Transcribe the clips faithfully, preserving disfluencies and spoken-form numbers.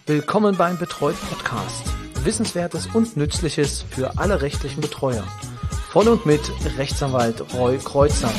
Willkommen beim Betreut Podcast. Wissenswertes und Nützliches für alle rechtlichen Betreuer. Von und mit Rechtsanwalt Roy Kreuzer.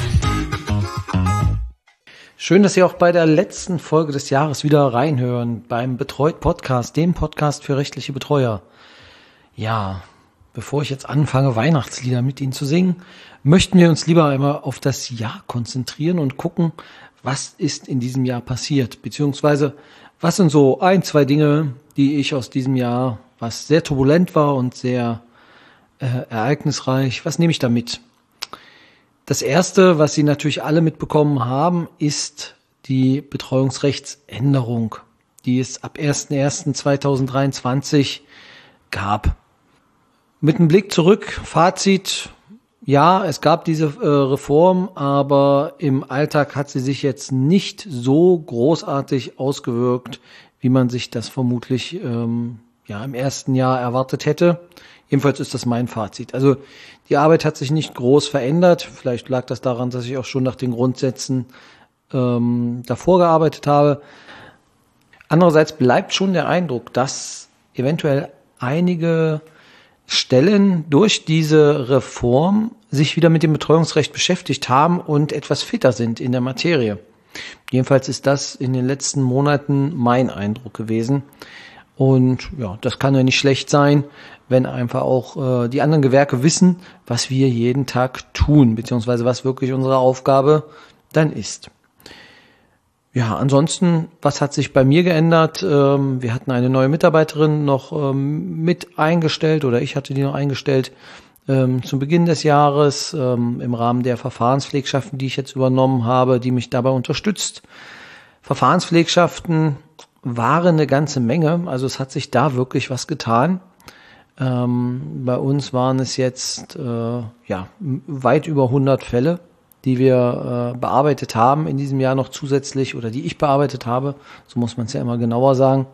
Schön, dass Sie auch bei der letzten Folge des Jahres wieder reinhören beim Betreut Podcast, dem Podcast für rechtliche Betreuer. Ja, bevor ich jetzt anfange, Weihnachtslieder mit Ihnen zu singen, möchten wir uns lieber einmal auf das Jahr konzentrieren und gucken, was ist in diesem Jahr passiert, beziehungsweise was sind so ein, zwei Dinge, die ich aus diesem Jahr, was sehr turbulent war und sehr äh, ereignisreich, was nehme ich da mit? Das erste, was Sie natürlich alle mitbekommen haben, ist die Betreuungsrechtsänderung, die es ab erster erster zweitausenddreiundzwanzig gab. Mit einem Blick zurück, Fazit, ja, es gab diese äh, Reform, aber im Alltag hat sie sich jetzt nicht so großartig ausgewirkt, wie man sich das vermutlich ähm, ja im ersten Jahr erwartet hätte. Jedenfalls ist das mein Fazit. Also die Arbeit hat sich nicht groß verändert. Vielleicht lag das daran, dass ich auch schon nach den Grundsätzen ähm, davor gearbeitet habe. Andererseits bleibt schon der Eindruck, dass eventuell einige Stellen durch diese Reform sich wieder mit dem Betreuungsrecht beschäftigt haben und etwas fitter sind in der Materie. Jedenfalls ist das in den letzten Monaten mein Eindruck gewesen. Und ja, das kann ja nicht schlecht sein, wenn einfach auch äh, die anderen Gewerke wissen, was wir jeden Tag tun, beziehungsweise was wirklich unsere Aufgabe dann ist. Ja, ansonsten, was hat sich bei mir geändert? Ähm, wir hatten eine neue Mitarbeiterin noch ähm, mit eingestellt oder ich hatte die noch eingestellt ähm, zum Beginn des Jahres ähm, im Rahmen der Verfahrenspflegschaften, die ich jetzt übernommen habe, die mich dabei unterstützt. Verfahrenspflegschaften waren eine ganze Menge, also es hat sich da wirklich was getan. Ähm, bei uns waren es jetzt äh, ja weit über hundert Fälle, die wir äh, bearbeitet haben in diesem Jahr noch zusätzlich oder die ich bearbeitet habe, so muss man es ja immer genauer sagen.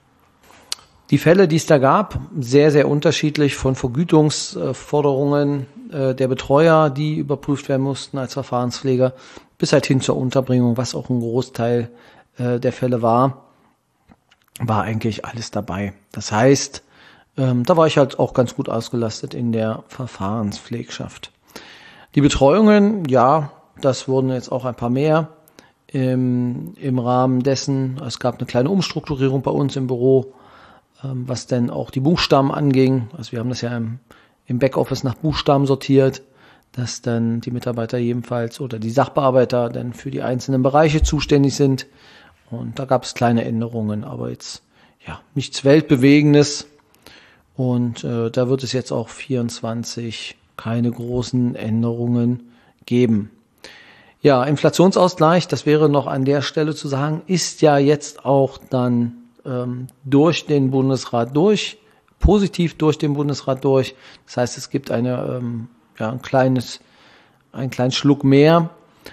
Die Fälle, die es da gab, sehr, sehr unterschiedlich von Vergütungsforderungen äh, der Betreuer, die überprüft werden mussten als Verfahrenspfleger, bis halt hin zur Unterbringung, was auch ein Großteil äh, der Fälle war, war eigentlich alles dabei. Das heißt, ähm, da war ich halt auch ganz gut ausgelastet in der Verfahrenspflegschaft. Die Betreuungen, ja, das wurden jetzt auch ein paar mehr im, im Rahmen dessen. Es gab eine kleine Umstrukturierung bei uns im Büro, ähm, was denn auch die Buchstaben anging. Also wir haben das ja im, im Backoffice nach Buchstaben sortiert, dass dann die Mitarbeiter jedenfalls oder die Sachbearbeiter dann für die einzelnen Bereiche zuständig sind. Und da gab es kleine Änderungen, aber jetzt ja nichts Weltbewegendes. Und äh, da wird es jetzt auch vierundzwanzig keine großen Änderungen geben. Ja, Inflationsausgleich, das wäre noch an der Stelle zu sagen, ist ja jetzt auch dann ähm, durch den Bundesrat durch, positiv durch den Bundesrat durch. Das heißt, es gibt eine ähm, ja ein kleines, einen kleinen Schluck mehr.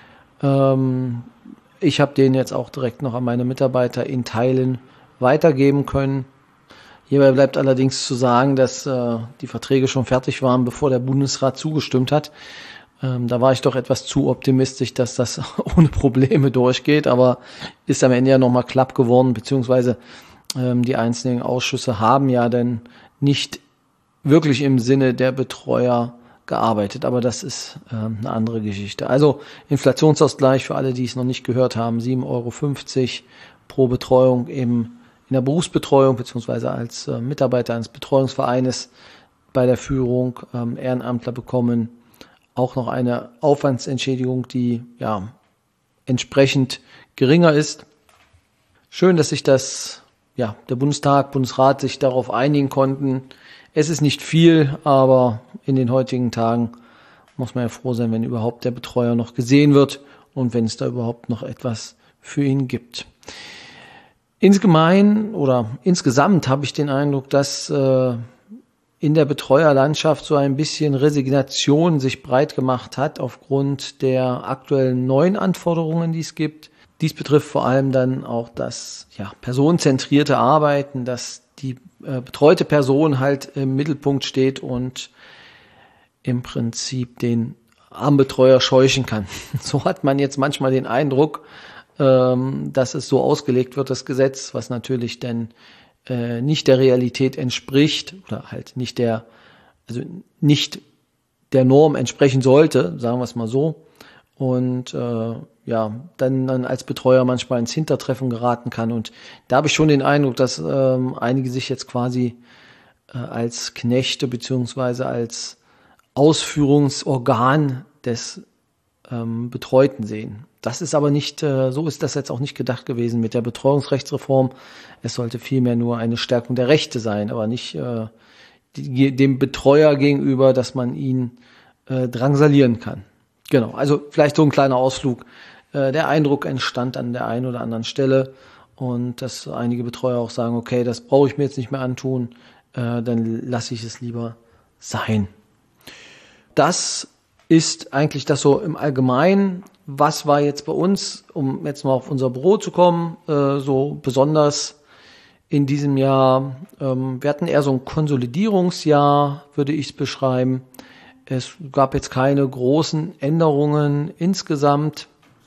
Ähm, ich habe den jetzt auch direkt noch an meine Mitarbeiter in Teilen weitergeben können. Hierbei bleibt allerdings zu sagen, dass äh, die Verträge schon fertig waren, bevor der Bundesrat zugestimmt hat. Ähm, da war ich doch etwas zu optimistisch, dass das ohne Probleme durchgeht, aber ist am Ende ja nochmal klapp geworden, beziehungsweise ähm, die einzelnen Ausschüsse haben ja dann nicht wirklich im Sinne der Betreuer gearbeitet, aber das ist ähm, eine andere Geschichte. Also Inflationsausgleich für alle, die es noch nicht gehört haben, sieben Euro fünfzig pro Betreuung im in der Berufsbetreuung beziehungsweise als äh, Mitarbeiter eines Betreuungsvereines bei der Führung ähm, Ehrenamtler bekommen auch noch eine Aufwandsentschädigung, die ja entsprechend geringer ist. Schön, dass sich das ja der Bundestag, Bundesrat sich darauf einigen konnten. Es ist nicht viel, aber in den heutigen Tagen muss man ja froh sein, wenn überhaupt der Betreuer noch gesehen wird und wenn es da überhaupt noch etwas für ihn gibt. Insgemein oder insgesamt habe ich den Eindruck, dass äh, in der Betreuerlandschaft so ein bisschen Resignation sich breit gemacht hat aufgrund der aktuellen neuen Anforderungen, die es gibt. Dies betrifft vor allem dann auch das ja, personenzentrierte Arbeiten, dass die äh, betreute Person halt im Mittelpunkt steht und im Prinzip den Armbetreuer scheuchen kann. So hat man jetzt manchmal den Eindruck, ähm, dass es so ausgelegt wird, das Gesetz, was natürlich dann äh, nicht der Realität entspricht oder halt nicht der, also nicht der Norm entsprechen sollte, sagen wir es mal so. Und äh, ja, dann, dann als Betreuer manchmal ins Hintertreffen geraten kann. Und da habe ich schon den Eindruck, dass ähm, einige sich jetzt quasi äh, als Knechte beziehungsweise als Ausführungsorgan des ähm, Betreuten sehen. Das ist aber nicht, äh, so ist das jetzt auch nicht gedacht gewesen mit der Betreuungsrechtsreform. Es sollte vielmehr nur eine Stärkung der Rechte sein, aber nicht äh, die, dem Betreuer gegenüber, dass man ihn äh, drangsalieren kann. Genau, also vielleicht so ein kleiner Ausflug. Äh, der Eindruck entstand an der einen oder anderen Stelle und dass einige Betreuer auch sagen, okay, das brauche ich mir jetzt nicht mehr antun, äh, dann lasse ich es lieber sein. Das ist eigentlich das so im Allgemeinen. Was war jetzt bei uns, um jetzt mal auf unser Büro zu kommen, äh, so besonders in diesem Jahr? Ähm, wir hatten eher so ein Konsolidierungsjahr, würde ich es beschreiben. Es gab jetzt keine großen Änderungen insgesamt.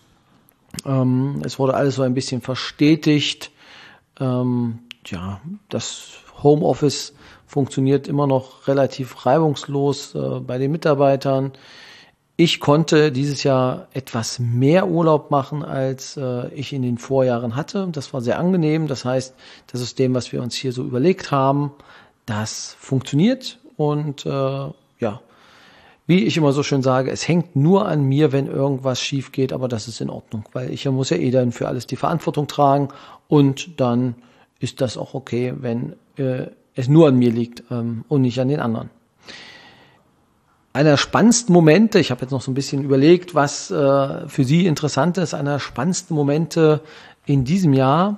Ähm, es wurde alles so ein bisschen verstetigt. Ähm, ja, das Homeoffice funktioniert immer noch relativ reibungslos äh, bei den Mitarbeitern. Ich konnte dieses Jahr etwas mehr Urlaub machen, als äh, ich in den Vorjahren hatte. Das war sehr angenehm. Das heißt, das System, was wir uns hier so überlegt haben, das funktioniert. Und äh, ja, wie ich immer so schön sage, es hängt nur an mir, wenn irgendwas schief geht, aber das ist in Ordnung, weil ich muss ja eh dann für alles die Verantwortung tragen und dann ist das auch okay, wenn äh, es nur an mir liegt ähm, und nicht an den anderen. Einer der spannendsten Momente, ich habe jetzt noch so ein bisschen überlegt, was äh, für Sie interessant ist, einer der spannendsten Momente in diesem Jahr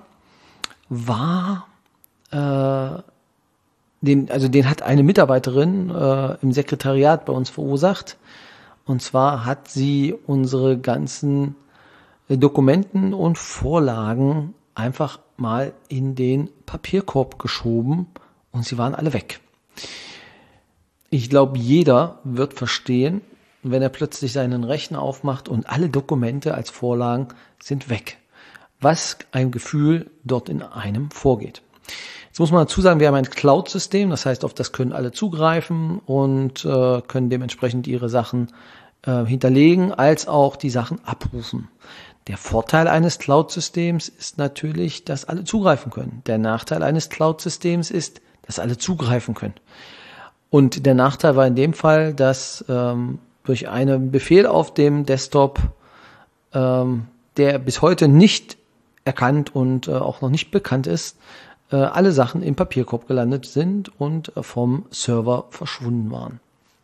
war, äh, den, also den hat eine Mitarbeiterin äh, im Sekretariat bei uns verursacht. Und zwar hat sie unsere ganzen äh, Dokumenten und Vorlagen einfach mal in den Papierkorb geschoben und sie waren alle weg. Ich glaube, jeder wird verstehen, wenn er plötzlich seinen Rechner aufmacht und alle Dokumente als Vorlagen sind weg. Was ein Gefühl dort in einem vorgeht. Jetzt muss man dazu sagen, wir haben ein Cloud-System, das heißt, auf das können alle zugreifen und äh, können dementsprechend ihre Sachen äh, hinterlegen, als auch die Sachen abrufen. Der Vorteil eines Cloud-Systems ist natürlich, dass alle zugreifen können. Der Nachteil eines Cloud-Systems ist, dass alle zugreifen können. Und der Nachteil war in dem Fall, dass ähm, durch einen Befehl auf dem Desktop, ähm, der bis heute nicht erkannt und äh, auch noch nicht bekannt ist, äh, alle Sachen im Papierkorb gelandet sind und äh, vom Server verschwunden waren.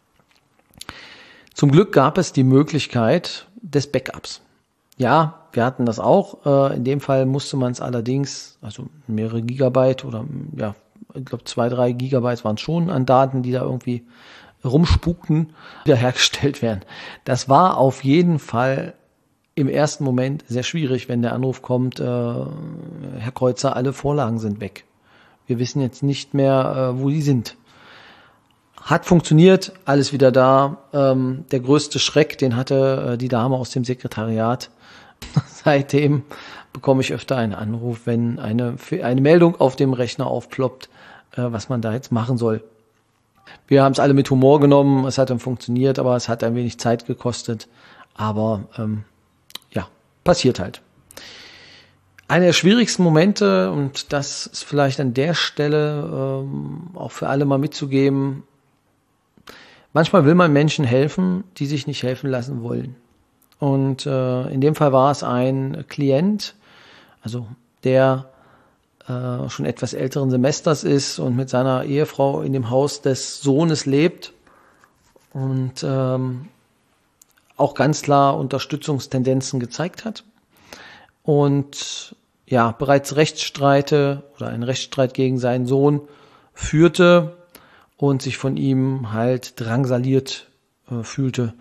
Zum Glück gab es die Möglichkeit des Backups. Ja, wir hatten das auch. Äh, in dem Fall musste man es allerdings, also mehrere Gigabyte oder ja, ich glaube zwei, drei Gigabyte waren es schon an Daten, die da irgendwie rumspukten, wiederhergestellt werden. Das war auf jeden Fall im ersten Moment sehr schwierig, wenn der Anruf kommt, äh, Herr Kreuzer, alle Vorlagen sind weg. Wir wissen jetzt nicht mehr, äh, wo die sind. Hat funktioniert, alles wieder da. Ähm, der größte Schreck, den hatte äh, die Dame aus dem Sekretariat. Seitdem bekomme ich öfter einen Anruf, wenn eine, eine Meldung auf dem Rechner aufploppt, äh, was man da jetzt machen soll. Wir haben es alle mit Humor genommen, es hat dann funktioniert, aber es hat ein wenig Zeit gekostet. Aber ähm, ja, passiert halt. Einer der schwierigsten Momente, und das ist vielleicht an der Stelle ähm, auch für alle mal mitzugeben, manchmal will man Menschen helfen, die sich nicht helfen lassen wollen. Und äh, in dem Fall war es ein Klient, also der äh, schon etwas älteren Semesters ist und mit seiner Ehefrau in dem Haus des Sohnes lebt und ähm, auch ganz klar Unterstützungstendenzen gezeigt hat. Und ja, bereits Rechtsstreite oder einen Rechtsstreit gegen seinen Sohn führte und sich von ihm halt drangsaliert äh, fühlte.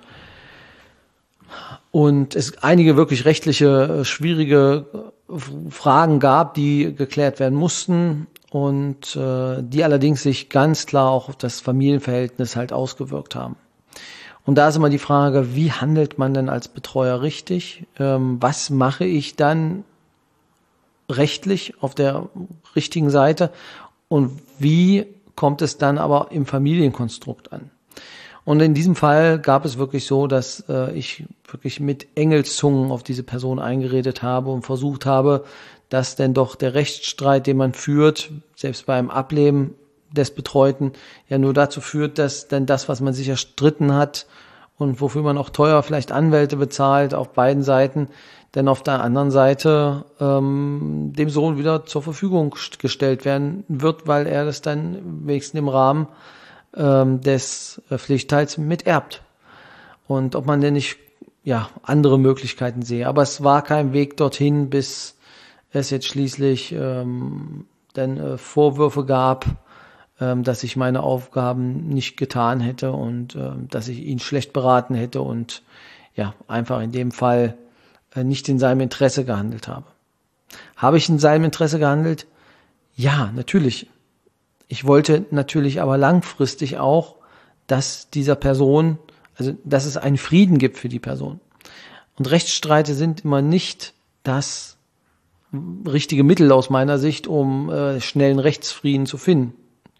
Und es einige wirklich rechtliche, schwierige Fragen gab, die geklärt werden mussten und äh, die allerdings sich ganz klar auch auf das Familienverhältnis halt ausgewirkt haben. Und da ist immer die Frage, wie handelt man denn als Betreuer richtig? Ähm, was mache ich dann rechtlich auf der richtigen Seite? Und wie kommt es dann aber im Familienkonstrukt an? Und in diesem Fall gab es wirklich so, dass äh, ich wirklich mit Engelszungen auf diese Person eingeredet habe und versucht habe, dass denn doch der Rechtsstreit, den man führt, selbst beim Ableben des Betreuten, ja nur dazu führt, dass dann das, was man sich erstritten hat und wofür man auch teuer vielleicht Anwälte bezahlt, auf beiden Seiten, dann auf der anderen Seite ähm, dem Sohn wieder zur Verfügung gestellt werden wird, weil er das dann wenigstens im Rahmen ähm, des äh, Pflichtteils miterbt. Und ob man denn nicht ja andere Möglichkeiten sehe. Aber es war kein Weg dorthin, bis es jetzt schließlich ähm, dann äh, Vorwürfe gab, ähm, dass ich meine Aufgaben nicht getan hätte und äh, dass ich ihn schlecht beraten hätte und ja einfach in dem Fall äh, nicht in seinem Interesse gehandelt habe. Habe ich in seinem Interesse gehandelt? Ja, natürlich. Ich wollte natürlich aber langfristig auch, dass dieser Person, also dass es einen Frieden gibt für die Person. Und Rechtsstreite sind immer nicht das richtige Mittel aus meiner Sicht, um äh, schnellen Rechtsfrieden zu finden.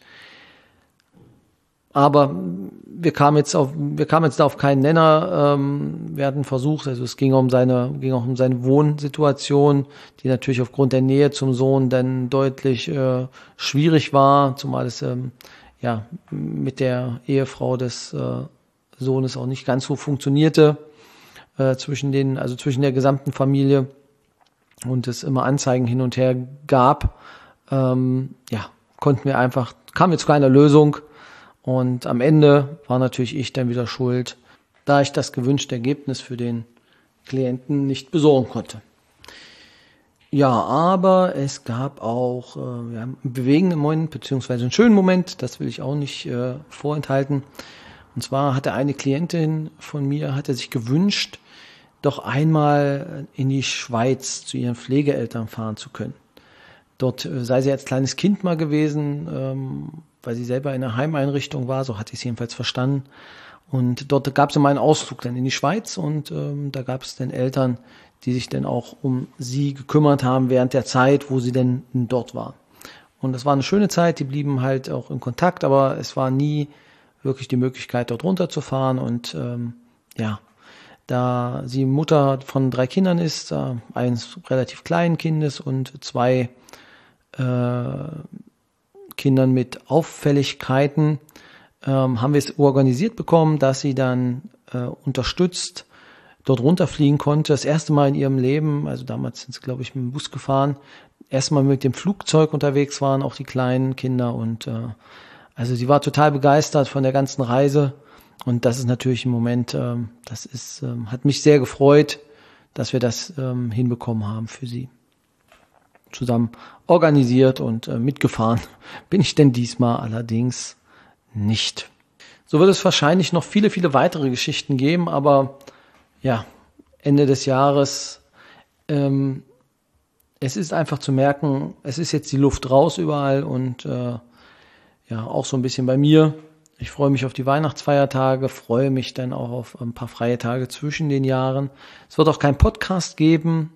Aber wir kamen jetzt auf, wir kamen jetzt da auf keinen Nenner. Ähm, wir hatten versucht, also es ging um seine, ging auch um seine Wohnsituation, die natürlich aufgrund der Nähe zum Sohn dann deutlich äh, schwierig war, zumal es ähm, ja mit der Ehefrau des äh, Sohnes auch nicht ganz so funktionierte äh, zwischen den, also zwischen der gesamten Familie und es immer Anzeigen hin und her gab. Ähm, ja, konnten wir einfach, kamen wir zu keiner Lösung. Und am Ende war natürlich ich dann wieder schuld, da ich das gewünschte Ergebnis für den Klienten nicht besorgen konnte. Ja, aber es gab auch äh, ja, einen bewegenden Moment, beziehungsweise einen schönen Moment, das will ich auch nicht äh, vorenthalten. Und zwar hatte eine Klientin von mir, hatte sich gewünscht, doch einmal in die Schweiz zu ihren Pflegeeltern fahren zu können. Dort äh, sei sie als kleines Kind mal gewesen, ähm, weil sie selber in einer Heimeinrichtung war, so hatte ich es jedenfalls verstanden. Und dort gab es immer einen Ausflug dann in die Schweiz und ähm, da gab es dann Eltern, die sich dann auch um sie gekümmert haben während der Zeit, wo sie denn dort war. Und das war eine schöne Zeit, die blieben halt auch in Kontakt, aber es war nie wirklich die Möglichkeit, dort runterzufahren. Und ähm, ja, da sie Mutter von drei Kindern ist, äh, eines relativ kleinen Kindes und zwei äh, Kindern mit Auffälligkeiten, ähm, haben wir es organisiert bekommen, dass sie dann äh, unterstützt dort runterfliegen konnte. Das erste Mal in ihrem Leben, also damals sind sie, glaube ich, mit dem Bus gefahren, erstmal mit dem Flugzeug unterwegs waren, auch die kleinen Kinder. Und äh, also sie war total begeistert von der ganzen Reise. Und das ist natürlich im Moment, ähm, das ist, ähm, hat mich sehr gefreut, dass wir das ähm, hinbekommen haben für sie. Zusammen organisiert und äh, mitgefahren bin ich denn diesmal allerdings nicht. So wird es wahrscheinlich noch viele, viele weitere Geschichten geben, aber ja, Ende des Jahres, ähm, es ist einfach zu merken, es ist jetzt die Luft raus überall und äh, ja, auch so ein bisschen bei mir. Ich freue mich auf die Weihnachtsfeiertage, freue mich dann auch auf ein paar freie Tage zwischen den Jahren. Es wird auch keinen Podcast geben,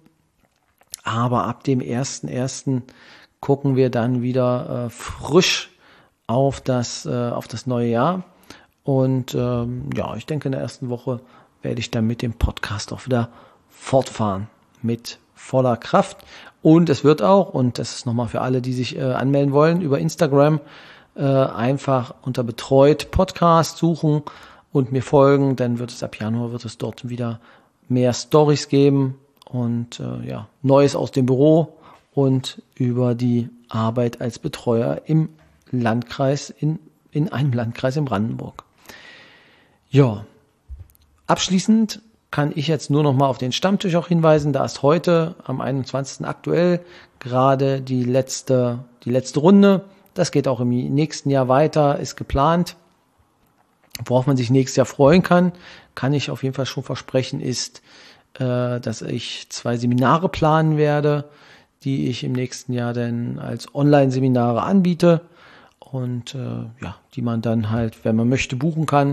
aber ab dem ersten ersten gucken wir dann wieder äh, frisch auf das, äh, auf das neue Jahr. Und ähm, ja, ich denke, in der ersten Woche werde ich dann mit dem Podcast auch wieder fortfahren mit voller Kraft. Und es wird auch, und das ist nochmal für alle, die sich äh, anmelden wollen, über Instagram äh, einfach unter Betreut Podcast suchen und mir folgen. Dann wird es ab Januar, wird es dort wieder mehr Storys geben und äh, ja, Neues aus dem Büro und über die Arbeit als Betreuer im Landkreis, in, in einem Landkreis in Brandenburg. Ja, abschließend kann ich jetzt nur noch mal auf den Stammtisch auch hinweisen. Da ist heute am einundzwanzigsten aktuell gerade die letzte, die letzte Runde. Das geht auch im nächsten Jahr weiter, ist geplant. Worauf man sich nächstes Jahr freuen kann, kann ich auf jeden Fall schon versprechen, ist, äh, dass ich zwei Seminare planen werde, die ich im nächsten Jahr dann als Online-Seminare anbiete und äh, ja, die man dann halt, wenn man möchte, buchen kann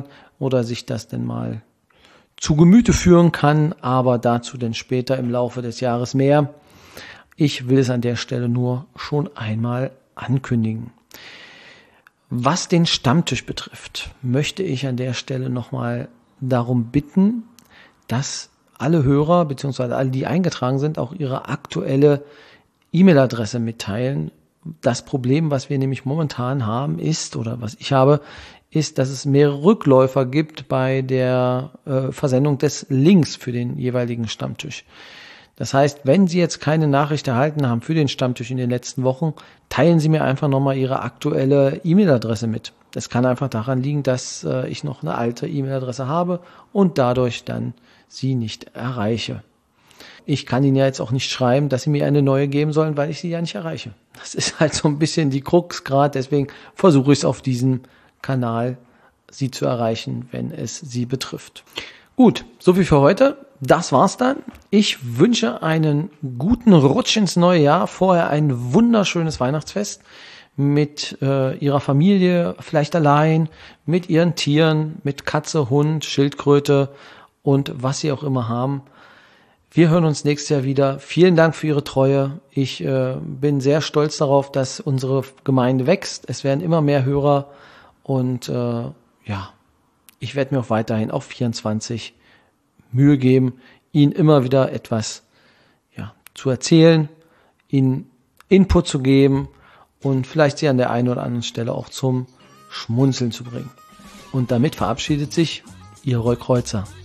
oder sich das denn mal zu Gemüte führen kann, aber dazu dann später im Laufe des Jahres mehr. Ich will es an der Stelle nur schon einmal ankündigen. Was den Stammtisch betrifft, möchte ich an der Stelle nochmal darum bitten, dass alle Hörer bzw. alle, die eingetragen sind, auch ihre aktuelle E-Mail-Adresse mitteilen. Das Problem, was wir nämlich momentan haben, ist, oder was ich habe, ist, dass es mehrere Rückläufer gibt bei der äh, Versendung des Links für den jeweiligen Stammtisch. Das heißt, wenn Sie jetzt keine Nachricht erhalten haben für den Stammtisch in den letzten Wochen, teilen Sie mir einfach nochmal Ihre aktuelle E-Mail-Adresse mit. Das kann einfach daran liegen, dass äh, ich noch eine alte E-Mail-Adresse habe und dadurch dann Sie nicht erreiche. Ich kann Ihnen ja jetzt auch nicht schreiben, dass Sie mir eine neue geben sollen, weil ich Sie ja nicht erreiche. Das ist halt so ein bisschen die Krux gerade, deswegen versuche ich es auf diesem Kanal, Sie zu erreichen, wenn es Sie betrifft. Gut, soviel für heute. Das war's dann. Ich wünsche einen guten Rutsch ins neue Jahr. Vorher ein wunderschönes Weihnachtsfest mit äh, Ihrer Familie, vielleicht allein, mit Ihren Tieren, mit Katze, Hund, Schildkröte und was Sie auch immer haben. Wir hören uns nächstes Jahr wieder. Vielen Dank für Ihre Treue. Ich äh, bin sehr stolz darauf, dass unsere Gemeinde wächst. Es werden immer mehr Hörer und äh, ja, ich werde mir auch weiterhin auf vierundzwanzig Mühe geben, Ihnen immer wieder etwas ja, zu erzählen, Ihnen Input zu geben und vielleicht Sie an der einen oder anderen Stelle auch zum Schmunzeln zu bringen. Und damit verabschiedet sich Ihr Roy Kreuzer.